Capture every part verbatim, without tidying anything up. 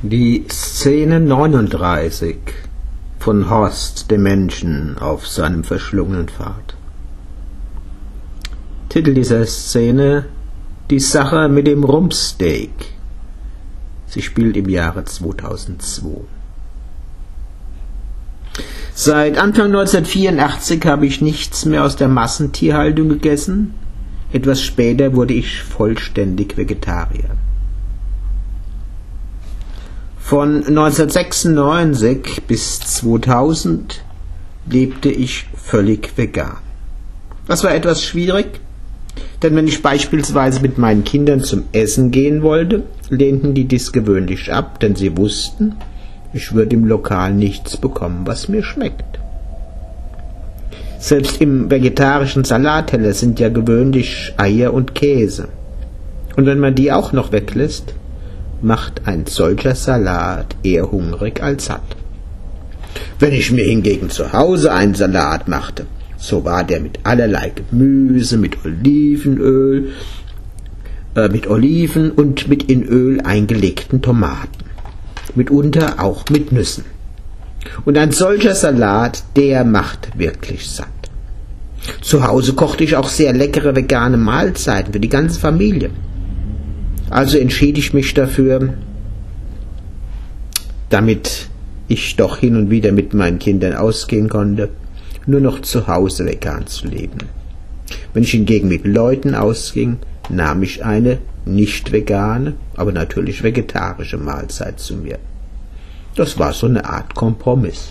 Die Szene neununddreißig von Horst dem Menschen auf seinem verschlungenen Pfad. Titel dieser Szene: Die Sache mit dem Rumpsteak. Sie spielt im Jahre zweitausendzwei. Seit Anfang neunzehnhundertvierundachtzig habe ich nichts mehr aus der Massentierhaltung gegessen. Etwas später wurde ich vollständig Vegetarier. Von neunzehnhundertsechsundneunzig bis zweitausend lebte ich völlig vegan. Das war etwas schwierig, denn wenn ich beispielsweise mit meinen Kindern zum Essen gehen wollte, lehnten die dies gewöhnlich ab, denn sie wussten, ich würde im Lokal nichts bekommen, was mir schmeckt. Selbst im vegetarischen Salatteller sind ja gewöhnlich Eier und Käse. Und wenn man die auch noch weglässt, macht ein solcher Salat eher hungrig als satt. Wenn ich mir hingegen zu Hause einen Salat machte, so war der mit allerlei Gemüse, mit Olivenöl, äh, mit Oliven und mit in Öl eingelegten Tomaten, mitunter auch mit Nüssen. Und ein solcher Salat, der macht wirklich satt. Zu Hause kochte ich auch sehr leckere vegane Mahlzeiten für die ganze Familie. Also entschied ich mich dafür, damit ich doch hin und wieder mit meinen Kindern ausgehen konnte, nur noch zu Hause vegan zu leben. Wenn ich hingegen mit Leuten ausging, nahm ich eine nicht vegane, aber natürlich vegetarische Mahlzeit zu mir. Das war so eine Art Kompromiss.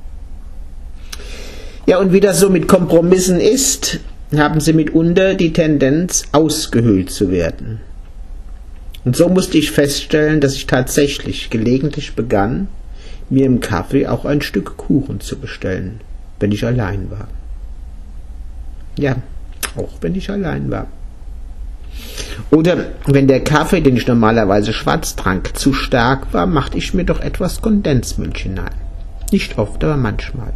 Ja, und wie das so mit Kompromissen ist, haben sie mitunter die Tendenz, ausgehöhlt zu werden. Und so musste ich feststellen, dass ich tatsächlich gelegentlich begann, mir im Kaffee auch ein Stück Kuchen zu bestellen, wenn ich allein war. Ja, auch wenn ich allein war. Oder wenn der Kaffee, den ich normalerweise schwarz trank, zu stark war, machte ich mir doch etwas Kondensmilch hinein. Nicht oft, aber manchmal.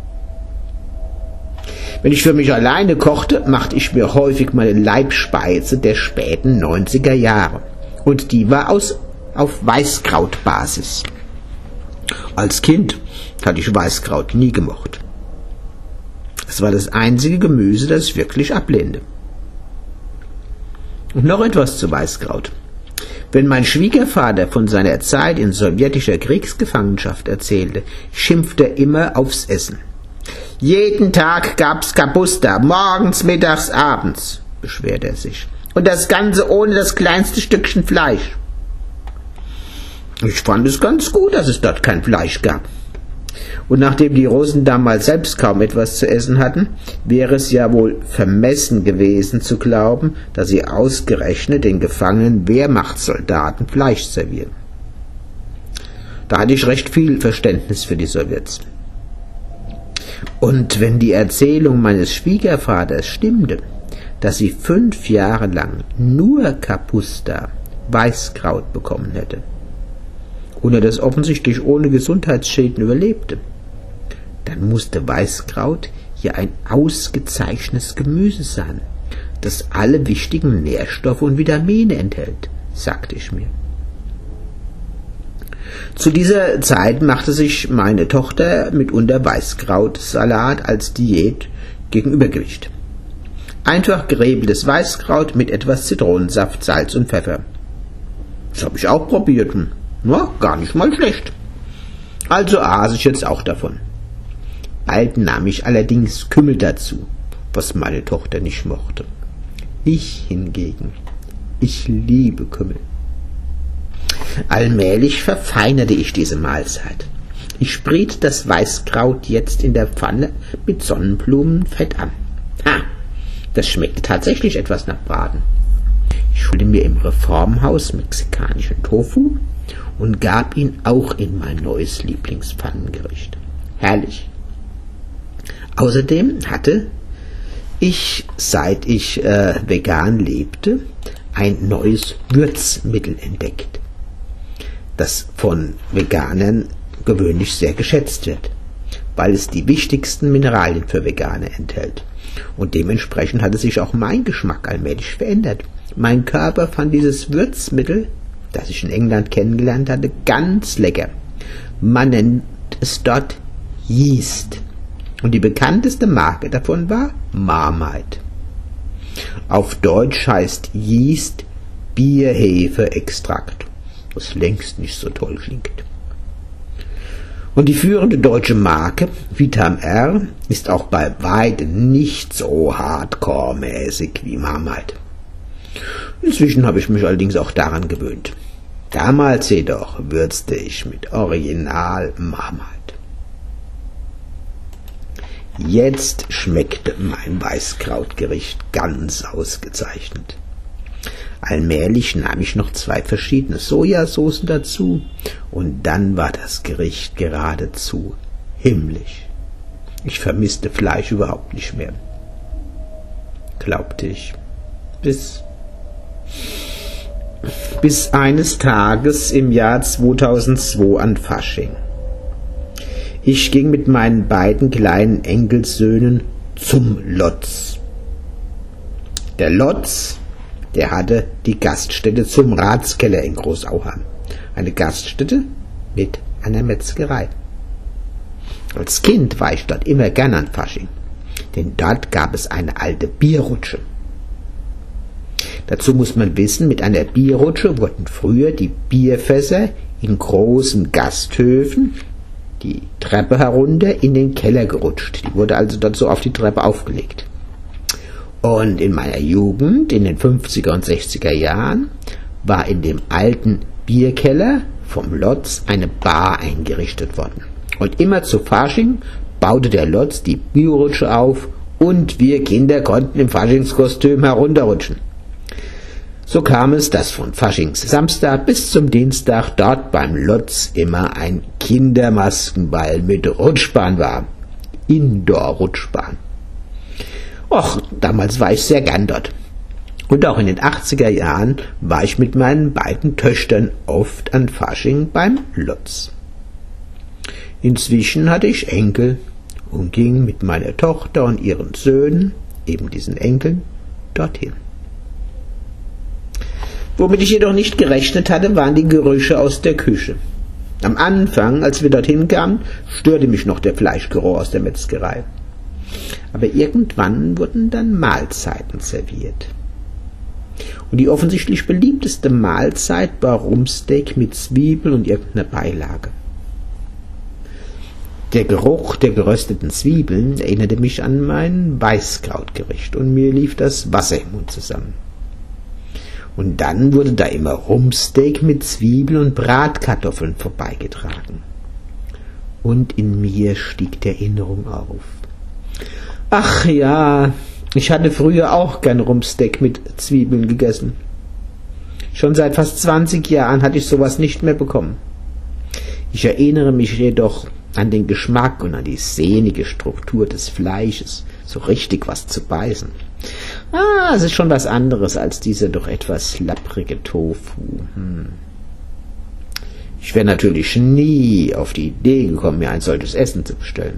Wenn ich für mich alleine kochte, machte ich mir häufig meine Leibspeise der späten neunziger Jahre. Und die war aus, auf Weißkrautbasis. Als Kind hatte ich Weißkraut nie gemocht. Es war das einzige Gemüse, das ich wirklich ablehnte. Und noch etwas zu Weißkraut. Wenn mein Schwiegervater von seiner Zeit in sowjetischer Kriegsgefangenschaft erzählte, schimpfte er immer aufs Essen. Jeden Tag gab's Kapusta, morgens, mittags, abends, beschwerte er sich. Und das Ganze ohne das kleinste Stückchen Fleisch. Ich fand es ganz gut, dass es dort kein Fleisch gab. Und nachdem die Russen damals selbst kaum etwas zu essen hatten, wäre es ja wohl vermessen gewesen zu glauben, dass sie ausgerechnet den gefangenen Wehrmachtssoldaten Fleisch servieren. Da hatte ich recht viel Verständnis für die Sowjets. Und wenn die Erzählung meines Schwiegervaters stimmte, dass sie fünf Jahre lang nur Kapusta, Weißkraut bekommen hätte, und er das offensichtlich ohne Gesundheitsschäden überlebte, dann musste Weißkraut ja ein ausgezeichnetes Gemüse sein, das alle wichtigen Nährstoffe und Vitamine enthält, sagte ich mir. Zu dieser Zeit machte sich meine Tochter mitunter Weißkrautsalat als Diät gegen Übergewicht. Einfach geriebeltes Weißkraut mit etwas Zitronensaft, Salz und Pfeffer. Das habe ich auch probiert. Na, gar nicht mal schlecht. Also aß ich jetzt auch davon. Bald nahm ich allerdings Kümmel dazu, was meine Tochter nicht mochte. Ich hingegen, ich liebe Kümmel. Allmählich verfeinerte ich diese Mahlzeit. Ich spriet das Weißkraut jetzt in der Pfanne mit Sonnenblumenfett an. Ha! Das schmeckte tatsächlich etwas nach Braten. Ich holte mir im Reformhaus mexikanischen Tofu und gab ihn auch in mein neues Lieblingspfannengericht. Herrlich. Außerdem hatte ich, seit ich äh, vegan lebte, ein neues Würzmittel entdeckt, das von Veganern gewöhnlich sehr geschätzt wird, weil es die wichtigsten Mineralien für Veganer enthält. Und dementsprechend hatte sich auch mein Geschmack allmählich verändert. Mein Körper fand dieses Würzmittel das ich in England kennengelernt hatte, ganz lecker. Man nennt es dort Yeast. Und die bekannteste Marke davon war Marmite. Auf Deutsch heißt Yeast Bierhefe-Extrakt, was längst nicht so toll klingt. Und die führende deutsche Marke, Vitam R, ist auch bei weitem nicht so hardcore-mäßig wie Marmite. Inzwischen habe ich mich allerdings auch daran gewöhnt. Damals jedoch würzte ich mit Original Marmite. Jetzt schmeckte mein Weißkrautgericht ganz ausgezeichnet. Allmählich nahm ich noch zwei verschiedene Sojasoßen dazu und dann war das Gericht geradezu himmlisch. Ich vermisste Fleisch überhaupt nicht mehr, glaubte ich. Bis, bis eines Tages im Jahr zweitausendzwei an Fasching. Ich ging mit meinen beiden kleinen Enkelsöhnen zum Lotz. Der Lotz, der hatte die Gaststätte zum Ratskeller in Großauheim. Eine Gaststätte mit einer Metzgerei. Als Kind war ich dort immer gern an Fasching, denn dort gab es eine alte Bierrutsche. Dazu muss man wissen, mit einer Bierrutsche wurden früher die Bierfässer in großen Gasthöfen die Treppe herunter in den Keller gerutscht. Die wurde also dort so auf die Treppe aufgelegt. Und in meiner Jugend, in den fünfziger und sechziger Jahren, war in dem alten Bierkeller vom Lotz eine Bar eingerichtet worden. Und immer zu Fasching baute der Lotz die Bierrutsche auf und wir Kinder konnten im Faschingskostüm herunterrutschen. So kam es, dass von Faschingssamstag bis zum Dienstag dort beim Lotz immer ein Kindermaskenball mit Rutschbahn war. Indoor-Rutschbahn. Och, damals war ich sehr gern dort. Und auch in den achtziger Jahren war ich mit meinen beiden Töchtern oft an Fasching beim Lotz. Inzwischen hatte ich Enkel und ging mit meiner Tochter und ihren Söhnen, eben diesen Enkeln, dorthin. Womit ich jedoch nicht gerechnet hatte, waren die Gerüche aus der Küche. Am Anfang, als wir dorthin kamen, störte mich noch der Fleischgeruch aus der Metzgerei. Aber irgendwann wurden dann Mahlzeiten serviert. Und die offensichtlich beliebteste Mahlzeit war Rumpsteak mit Zwiebel und irgendeiner Beilage. Der Geruch der gerösteten Zwiebeln erinnerte mich an mein Weißkrautgericht und mir lief das Wasser im Mund zusammen. Und dann wurde da immer Rumpsteak mit Zwiebeln und Bratkartoffeln vorbeigetragen. Und in mir stieg die Erinnerung auf. Ach ja, ich hatte früher auch gern Rumpsteak mit Zwiebeln gegessen. Schon seit fast zwanzig Jahren hatte ich sowas nicht mehr bekommen. Ich erinnere mich jedoch an den Geschmack und an die sehnige Struktur des Fleisches, so richtig was zu beißen. Ah, es ist schon was anderes als dieser doch etwas lapprige Tofu. Hm. Ich wäre natürlich nie auf die Idee gekommen, mir ein solches Essen zu bestellen.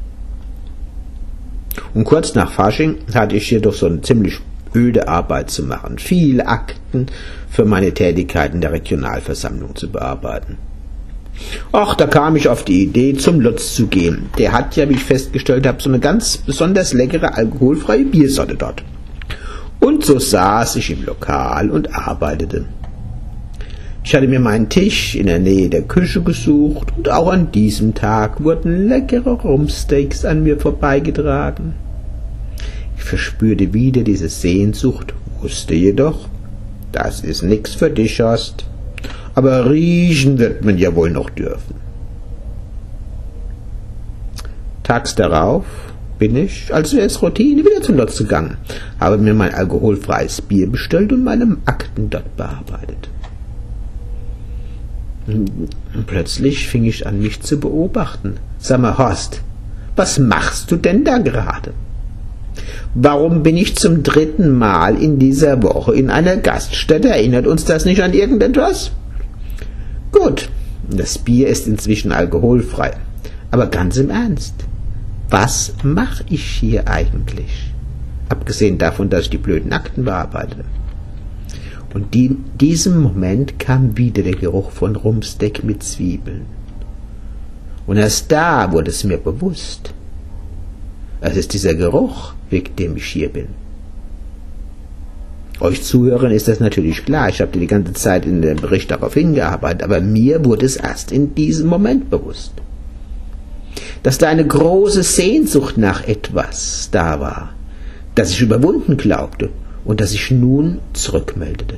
Und kurz nach Fasching hatte ich jedoch so eine ziemlich öde Arbeit zu machen, viele Akten für meine Tätigkeit in der Regionalversammlung zu bearbeiten. Ach, da kam ich auf die Idee, zum Lotz zu gehen. Der hat ja, wie ich festgestellt habe, so eine ganz besonders leckere alkoholfreie Biersorte dort. Und so saß ich im Lokal und arbeitete. Ich hatte mir meinen Tisch in der Nähe der Küche gesucht und auch an diesem Tag wurden leckere Rumpsteaks an mir vorbeigetragen. Ich verspürte wieder diese Sehnsucht, wusste jedoch, das ist nix für dich, Horst. Aber riechen wird man ja wohl noch dürfen. Tags darauf bin ich, als wäre es Routine, wieder zum Lotz gegangen, habe mir mein alkoholfreies Bier bestellt und meine Akten dort bearbeitet. Und plötzlich fing ich an, mich zu beobachten. Sag mal, Horst, was machst du denn da gerade? Warum bin ich zum dritten Mal in dieser Woche in einer Gaststätte? Erinnert uns das nicht an irgendetwas? Gut, das Bier ist inzwischen alkoholfrei. Aber ganz im Ernst, was mache ich hier eigentlich? Abgesehen davon, dass ich die blöden Akten bearbeite. Und in diesem Moment kam wieder der Geruch von Rumpsteak mit Zwiebeln. Und erst da wurde es mir bewusst. Es ist dieser Geruch, wegen dem ich hier bin. Euch Zuhörern ist das natürlich klar. Ich habe die ganze Zeit in dem Bericht darauf hingearbeitet, aber mir wurde es erst in diesem Moment bewusst. Dass da eine große Sehnsucht nach etwas da war, das ich überwunden glaubte und das ich nun zurückmeldete.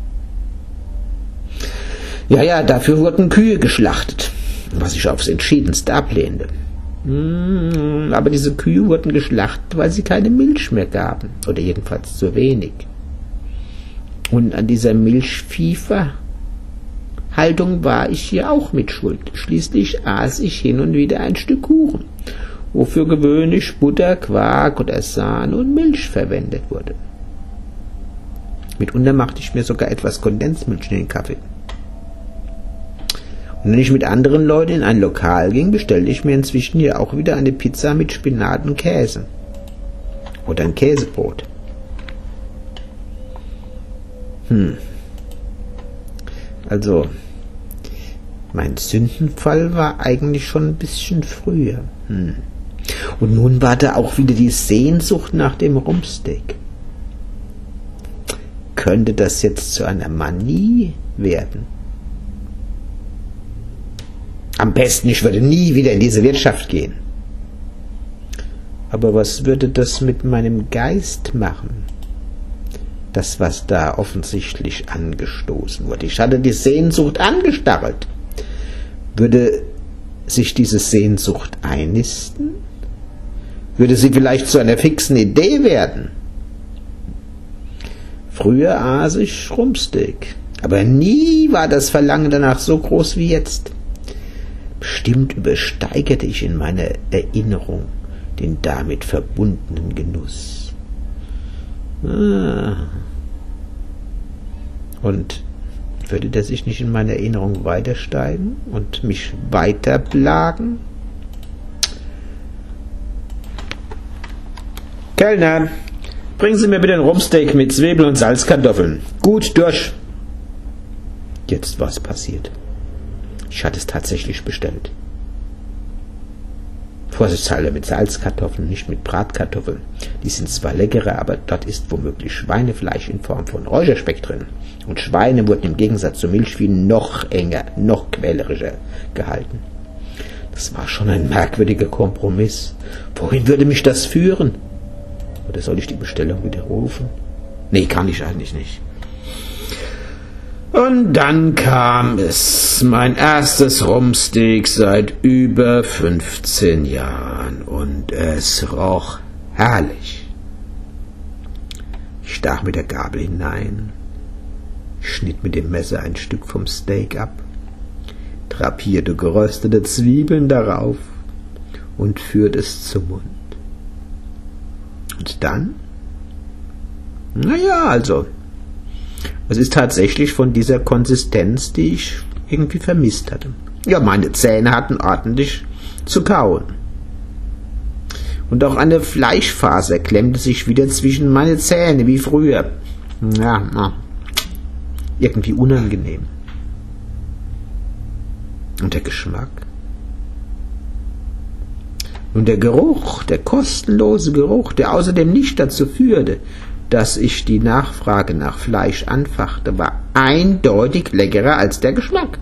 Ja, ja, dafür wurden Kühe geschlachtet, was ich aufs Entschiedenste ablehnte. Aber diese Kühe wurden geschlachtet, weil sie keine Milch mehr gaben, oder jedenfalls zu wenig. Und an dieser Milchviehverhaltung war ich hier auch mit schuld. Schließlich aß ich hin und wieder ein Stück Kuchen, wofür gewöhnlich Butter, Quark oder Sahne und Milch verwendet wurde. Mitunter machte ich mir sogar etwas Kondensmilch in den Kaffee. Und wenn ich mit anderen Leuten in ein Lokal ging, bestellte ich mir inzwischen hier auch wieder eine Pizza mit Spinat und Käse. Oder ein Käsebrot. Hm. Also, mein Sündenfall war eigentlich schon ein bisschen früher. Hm. Und nun war da auch wieder die Sehnsucht nach dem Rumpsteak. Könnte das jetzt zu einer Manie werden? Am besten, ich würde nie wieder in diese Wirtschaft gehen. Aber was würde das mit meinem Geist machen? Das, was da offensichtlich angestoßen wurde. Ich hatte die Sehnsucht angestarrt. Würde sich diese Sehnsucht einnisten? Würde sie vielleicht zu einer fixen Idee werden? Früher aß ich Rumpsteak, aber nie war das Verlangen danach so groß wie jetzt. Bestimmt übersteigerte ich in meiner Erinnerung den damit verbundenen Genuss. Ah. Und würde der sich nicht in meiner Erinnerung weiter steigen und mich weiter plagen? Kellner, bringen Sie mir bitte ein Rumpsteak mit Zwiebeln und Salzkartoffeln. Gut durch. Jetzt war es passiert. Ich hatte es tatsächlich bestellt. Vorsichtshalber mit Salzkartoffeln, nicht mit Bratkartoffeln. Die sind zwar leckerer, aber dort ist womöglich Schweinefleisch in Form von Räucherspeck drin. Und Schweine wurden im Gegensatz zu Milchvieh noch enger, noch quälerischer gehalten. Das war schon ein merkwürdiger Kompromiss. Wohin würde mich das führen? Oder soll ich die Bestellung widerrufen? Nee, kann ich eigentlich nicht. Und dann kam es, mein erstes Rumpsteak seit über fünfzehn Jahren, und es roch herrlich. Ich stach mit der Gabel hinein, schnitt mit dem Messer ein Stück vom Steak ab, drapierte geröstete Zwiebeln darauf und führte es zum Mund. Und dann? Naja, also, es ist tatsächlich von dieser Konsistenz, die ich irgendwie vermisst hatte. Ja, meine Zähne hatten ordentlich zu kauen. Und auch eine Fleischfaser klemmte sich wieder zwischen meine Zähne, wie früher. Ja, na, irgendwie unangenehm. Und der Geschmack? Und der Geruch, der kostenlose Geruch, der außerdem nicht dazu führte, dass ich die Nachfrage nach Fleisch anfachte, war eindeutig leckerer als der Geschmack.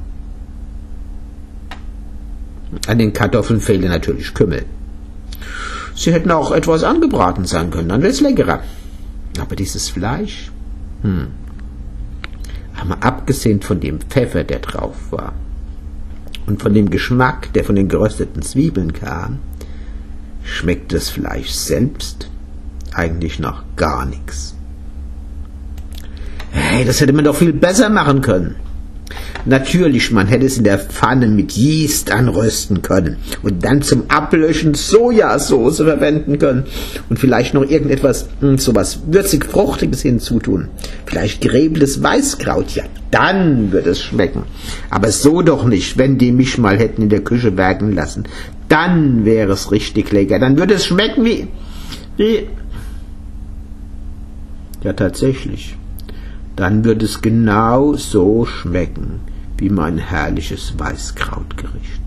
An den Kartoffeln fehlte natürlich Kümmel. Sie hätten auch etwas angebraten sein können, dann wäre es leckerer. Aber dieses Fleisch, hm, aber abgesehen von dem Pfeffer, der drauf war, und von dem Geschmack, der von den gerösteten Zwiebeln kam, schmeckt das Fleisch selbst eigentlich noch gar nichts. Hey, das hätte man doch viel besser machen können. Natürlich, man hätte es in der Pfanne mit Yeast anrösten können und dann zum Ablöschen Sojasauce verwenden können und vielleicht noch irgendetwas, sowas würzig-fruchtiges hinzutun. Vielleicht geräbeltes Weißkraut, ja, dann wird es schmecken. Aber so doch nicht, wenn die mich mal hätten in der Küche werken lassen. Dann wäre es richtig lecker. Dann würde es schmecken wie... wie ja, tatsächlich. dann wird es genau so schmecken wie mein herrliches Weißkrautgericht.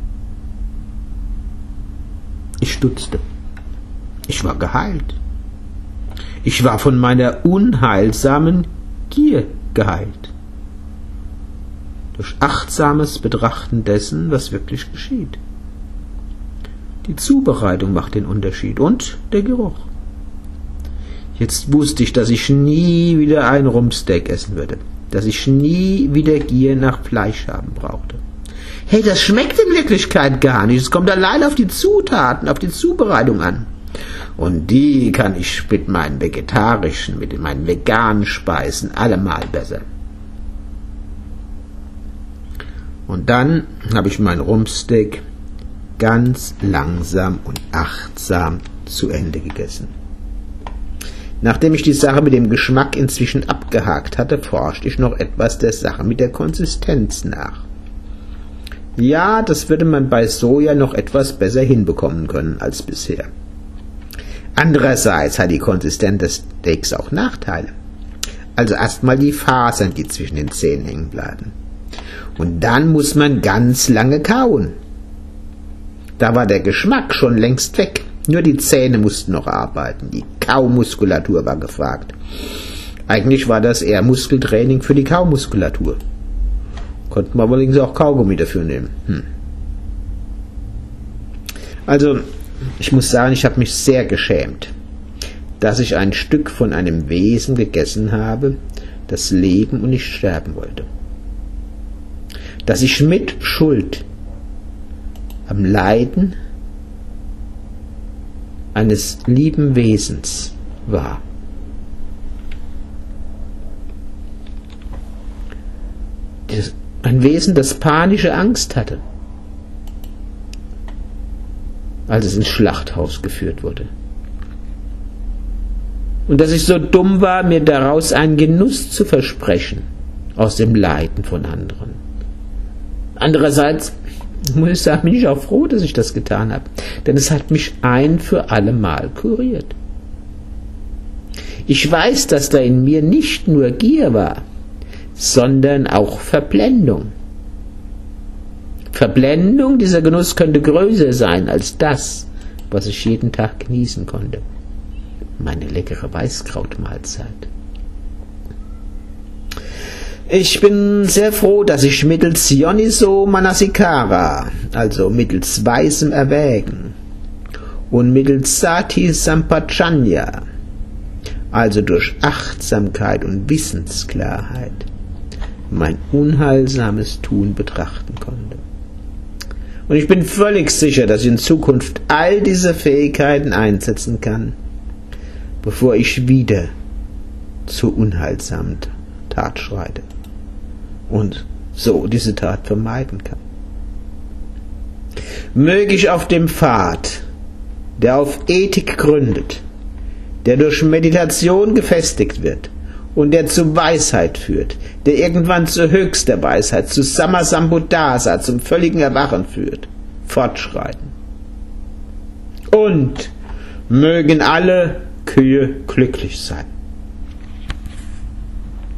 Ich stutzte. Ich war geheilt. Ich war von meiner unheilsamen Gier geheilt. Durch achtsames Betrachten dessen, was wirklich geschieht. Die Zubereitung macht den Unterschied und der Geruch. Jetzt wusste ich, dass ich nie wieder ein Rumpsteak essen würde, dass ich nie wieder Gier nach Fleisch haben brauchte. Hey, das schmeckt in Wirklichkeit gar nicht. Es kommt allein auf die Zutaten, auf die Zubereitung an. Und die kann ich mit meinen vegetarischen, mit meinen veganen Speisen allemal besser. Und dann habe ich mein Rumpsteak ganz langsam und achtsam zu Ende gegessen. Nachdem ich die Sache mit dem Geschmack inzwischen abgehakt hatte, forschte ich noch etwas der Sache mit der Konsistenz nach. Ja, das würde man bei Soja noch etwas besser hinbekommen können als bisher. Andererseits hat die Konsistenz des Steaks auch Nachteile. Also erstmal die Fasern, die zwischen den Zähnen hängen bleiben. Und dann muss man ganz lange kauen. Da war der Geschmack schon längst weg. Nur die Zähne mussten noch arbeiten. Die Kaumuskulatur war gefragt. Eigentlich war das eher Muskeltraining für die Kaumuskulatur. Konnten wir allerdings auch Kaugummi dafür nehmen. Hm. Also, ich muss sagen, ich habe mich sehr geschämt, dass ich ein Stück von einem Wesen gegessen habe, das leben und nicht sterben wollte. Dass ich mit Schuld am Leiden eines lieben Wesens war. Ein Wesen, das panische Angst hatte, als es ins Schlachthaus geführt wurde. Und dass ich so dumm war, mir daraus einen Genuss zu versprechen, aus dem Leiden von anderen. Andererseits muss ich sagen, bin ich auch froh, dass ich das getan habe, denn es hat mich ein für alle Mal kuriert. Ich weiß, dass da in mir nicht nur Gier war, sondern auch Verblendung. Verblendung, dieser Genuss könnte größer sein als das, was ich jeden Tag genießen konnte. Meine leckere Weißkrautmahlzeit. Ich bin sehr froh, dass ich mittels Yoniso Manasikara, also mittels weisem Erwägen, und mittels Sati Sampajanya, also durch Achtsamkeit und Wissensklarheit, mein unheilsames Tun betrachten konnte. Und ich bin völlig sicher, dass ich in Zukunft all diese Fähigkeiten einsetzen kann, bevor ich wieder zur unheilsamen Tat schreite und so diese Tat vermeiden kann. Möge ich auf dem Pfad, der auf Ethik gründet, der durch Meditation gefestigt wird und der zu Weisheit führt, der irgendwann zur höchster Weisheit, zu Samasambuddhasa, zum völligen Erwachen führt, fortschreiten. Und mögen alle Kühe glücklich sein.